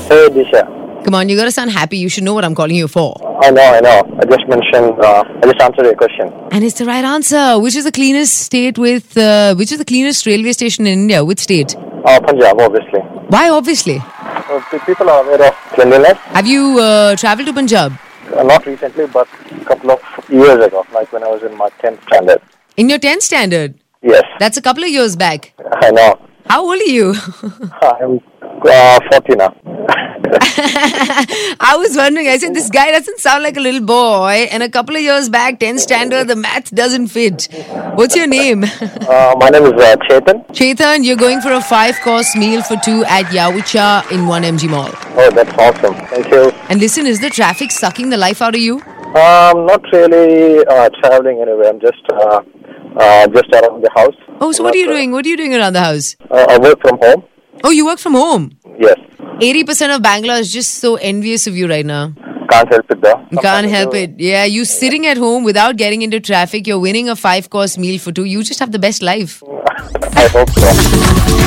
Hey, Disha. Come on, you gotta sound happy. You should know what I'm calling you for. I know. I just mentioned, I just answered your question. And it's the right answer. Which is the cleanest which is the cleanest railway station in India? Which state? Punjab, obviously. Why, obviously? People are aware of cleanliness. Have you traveled to Punjab? Not recently, but a couple of years ago, like when I was in my 10th standard. In your 10th standard? Yes, That's a couple of years back. I know. How old are you? I'm 40 now. I was wondering. I said, this guy doesn't sound like a little boy. And a couple of years back, 10th standard, the math doesn't fit. What's your name? My name is Chetan. Chetan, you're going for a 5-course meal for 2 at Yawucha in 1MG Mall. Oh, that's awesome. Thank you. And listen, is the traffic sucking the life out of you? Not really traveling anywhere. I'm just around the house. Oh, so what are you doing? What are you doing around the house? I work from home. Oh, you work from home? Yes. 80% of Bangalore is just so envious of you right now. Can't help it though. You can't help it. Yeah, you sitting at home without getting into traffic. You're winning a 5-course meal for 2. You just have the best life. I hope so.